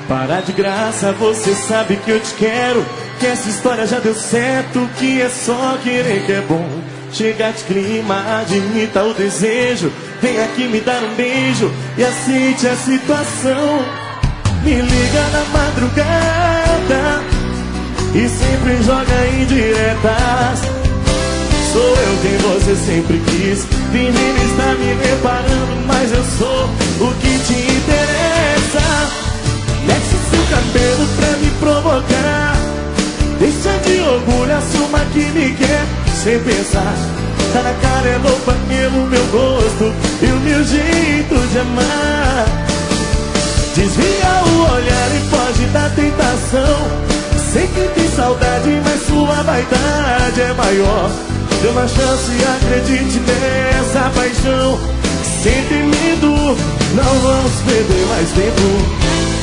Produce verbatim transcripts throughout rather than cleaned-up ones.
Para de graça, você sabe que eu te quero, que essa história já deu certo, que é só querer que é bom. Chega de clima, admita o desejo, vem aqui me dar um beijo e aceite a situação. Me liga na madrugada e sempre joga indiretas. Sou eu quem você sempre quis, fingindo estar me reparando, mas eu sou o que te interessa. Mexe seu cabelo pra me provocar, deixa de orgulho, assuma que me quer. Sem pensar, tá na cara, é louca pelo meu gosto e o meu jeito de amar. Desvia o olhar e foge da tentação. Sei que tem saudade, mas sua vaidade é maior. Dê uma chance e acredite nessa paixão. Sem ter medo, não vamos perder mais tempo.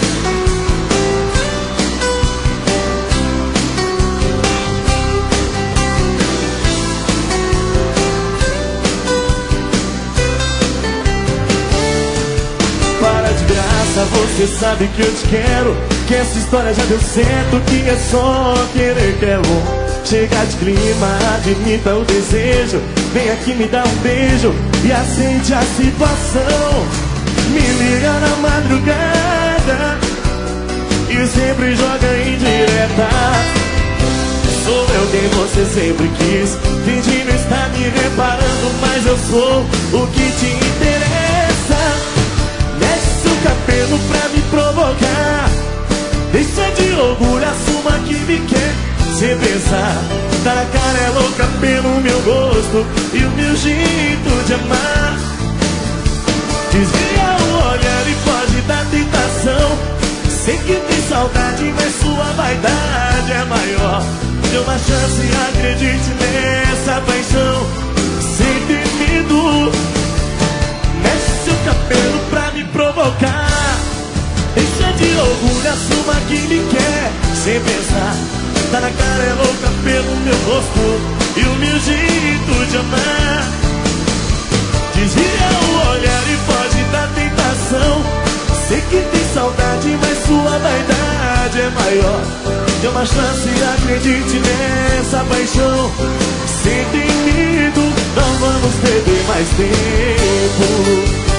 Você sabe que eu te quero, que essa história já deu certo, que é só querer que é bom. Chega de clima, admita o desejo, vem aqui me dar um beijo e aceite a situação. Me liga na madrugada e sempre joga indireta. Sou eu quem você sempre quis, fingindo estar me reparando, mas eu sou o que te interessa. Cabelo pra me provocar, deixa de orgulho, assuma que me quer. Sem pensar, tá na cara, é louca pelo meu gosto e o meu jeito de amar. Desvia o olhar e foge da tentação. Sei que tem saudade, mas sua vaidade é maior. Dê uma chance e acredite nessa paixão. Sem ter medo, mexe seu cabelo pra me provocar. Deixa de orgulho, assuma que me quer. Sem pensar, tá na cara, é louca pelo meu rosto e o meu jeito de amar. Desvia o olhar e foge da tentação. Sei que tem saudade, mas sua vaidade é maior. Dê uma chance e acredite nessa paixão. Sem ter medo, não vamos perder mais tempo.